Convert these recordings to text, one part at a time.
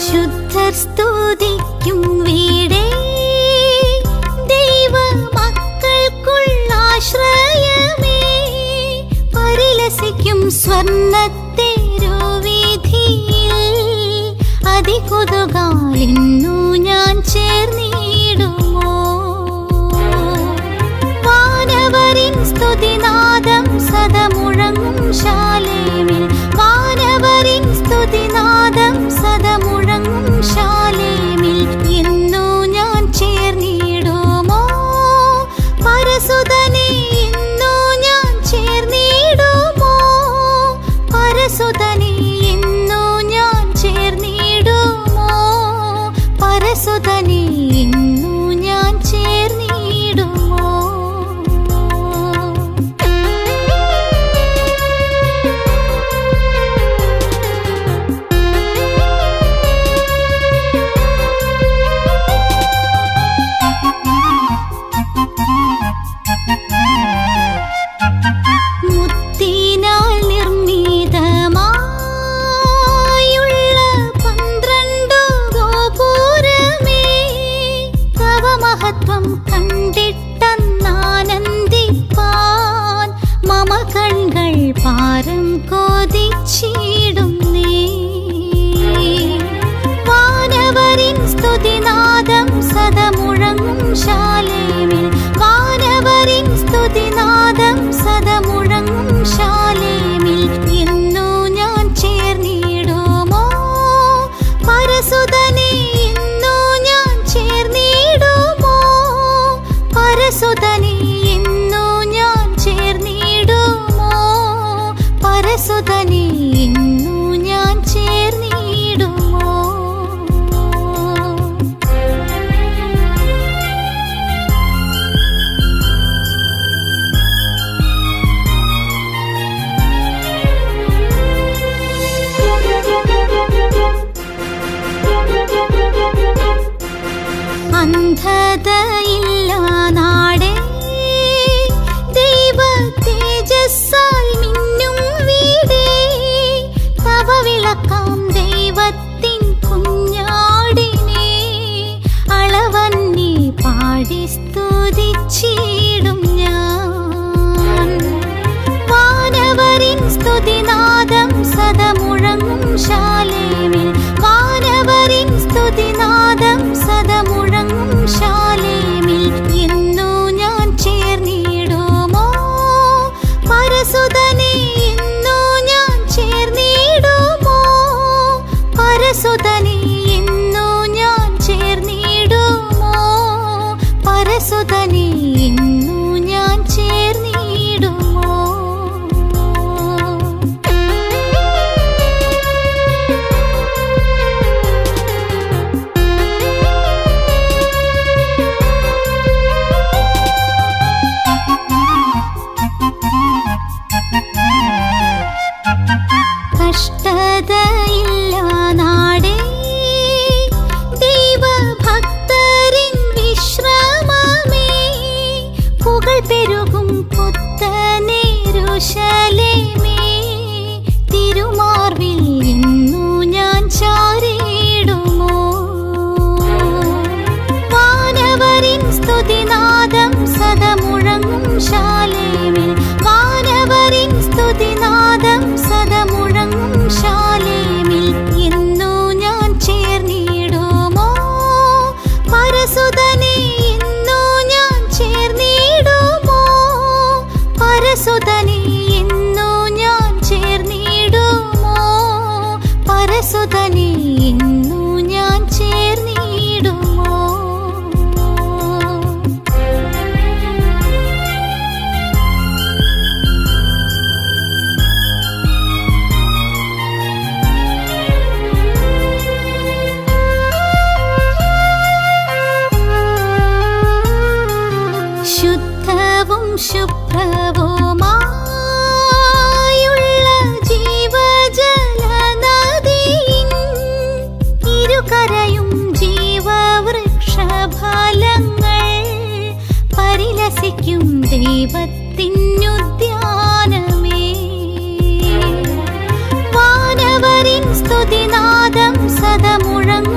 ശുദ്ധർ സ്തുതിക്കും വീടേ, ദൈവ മക്കൾക്കുള്ള ആശ്രയമേ, പരിലസിക്കും സ്വർണ്ണത്തെരുവീഥിയിൽ അതികൊതുകാലിന്നു ഞാൻ ചേർന്നിടുമോ? വാനവരിൻ സ്തുതിനാദം സദമുഴങ്ങും ശാലേമിൽ, വാനവരിൻ സ്തുതിനാദം സദമുഴങ്ങും ശാലേമിൽ എന്നു ഞാൻ ചേർന്നിടുമോ? പരസുതനെ എന്നു ഞാൻ ചേർന്നിടുമോ? പരസുതനെ എന്നു ഞാൻ ചേർന്നിടുമോ? പരസുതനെ എന്നു ഞാൻ ചേർന്നിടുമോ? മുത്തിനാൽ നിർമ്മിതമായുള്ള 12 ഗോപുരമേ, തവ മഹത്വം കണ്ടിട്ടെന്നാനന്ദിപ്പാൻ മമ കൺകൾ പാരം കൊതിച്ചിടുന്നേ. വാനവരിൻ സ്തുതിനാദം സദമുഴങ്ങും ശാലേമിൽ, വാനവരിൻ സ്തുതിനാദം സദമുഴങ്ങും ശാലേമിൽ എന്നു ഞാൻ ചേർന്നിടുമോ? പരസുതനെ എന്നു ഞാൻ ചേർന്നിടുമോ? പരസുതനെ എന്നു ഞാൻ ചേർന്നിടുമോ? പരസുതനെ എന്നു ഞാൻ ചേർന്നിടുമോ? അന്ധതയില്ല നാടേ, ദൈവ തേജസ്സാൽ മിന്നും വീടേ, തവ വിളക്കാം ദൈവത്തിൻ കുഞ്ഞാടിനെ, അളവന്നി പാടി സ്തുതിച്ചിടും ഞാൻ. വാനവരിൻ സ്തുതിനാദം സദമുഴങ്ങും ശാലേമിൽ, വാനവരിൻ സ്തുതിനാദം സദമുഴങ്ങും ശാലേമിൽ എന്നു ഞാൻ ചേർന്നിടുമോ? പരസുതനെ എന്നു ഞാൻ ചേർന്നിടുമോ? പരസുതനെ എന്നു ഞാൻ ചേർന്നിടുമോ? പരസുതനെ എന്നു ഞാൻ ചേർന്നിടുമോ? കഷ്ടതയില്ല നാടേ, ദൈവഭക്തരിൻ വിശ്രമമേ, പുകൾ പെരുകും പുത്തനെരുശലേമേ, തിരുമാർവിൽ എന്നു ഞാൻ ചാരിടുമോ? വാനവരിൻ സ്തുതിനാദം സദമുഴങ്ങും ശാലേമിൽ, വാനവരിൻ സ്തുതിനാദം സദമുഴങ്ങും ശാലേമിൽ എന്നു ഞാൻ ചേർന്നിടുമോ? പരസുതനെ എന്നു ഞാൻ ചേർന്നിടുമോ? പരസുതനെ എന്നു ഞാൻ ചേർന്നിടുമോ? പരസുതനെ എന്നു ഞാൻ ചേർന്നിടുമോ? ശുദ്ധവും ശുഭ്രവുമായുള്ള ജീവജലനദിയിൻ ഇരുകരയും ജീവവൃക്ഷഫലങ്ങൾ പരിലസിക്കും ദൈവത്തിനുദ്യാനമേ. വാനവരിൻ സ്തുതിനാദം സദമുഴങ്ങും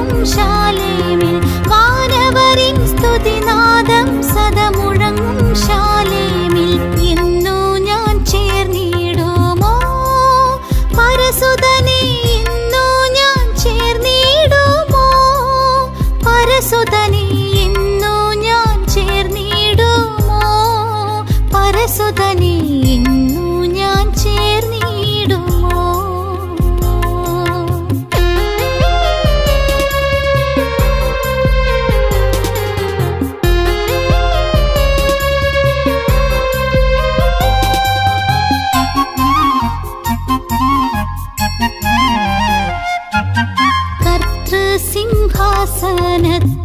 സിംഹാസനത്തിൽ